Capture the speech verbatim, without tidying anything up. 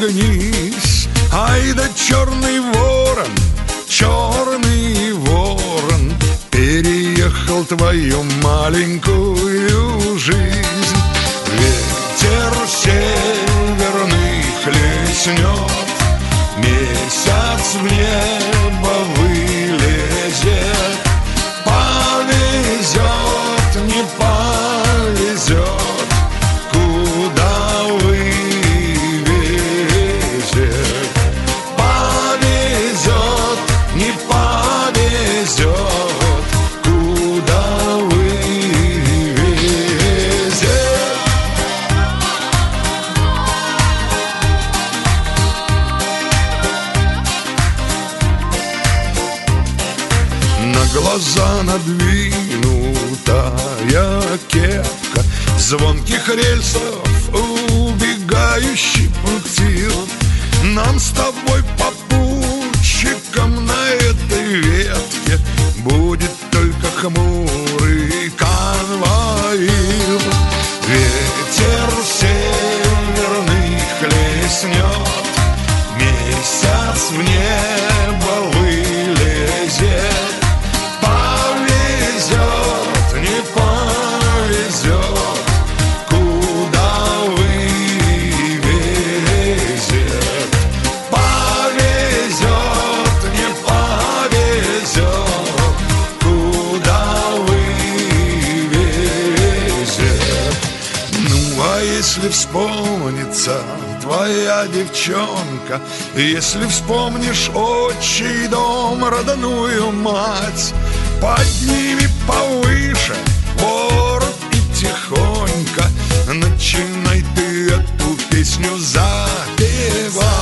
нагнись. Ай да черный ворон, черный ворон, переехал твою маленькую жизнь. Ветер северный хлестнет, месяц в небо вылезет. Повезет, не повезет, куда вывезет. Повезет, не повезет, куда вывезет. На глаза надвинутая кепка, звонких рельсов убегающий путил. Нам с тобой, попутчикам, на этой ветке будет только хмурый конвоир. Ветер северный хлестнет, месяц в небо вылезет. Повезет, не повезет, куда вывезет. Повезет, не повезет, куда вывезет. Ну, а если вспомнится твоя девчонка, если вспомнишь отчий дом, родную мать, подними повыше ворот и тихонько начинай ты эту песню запевать.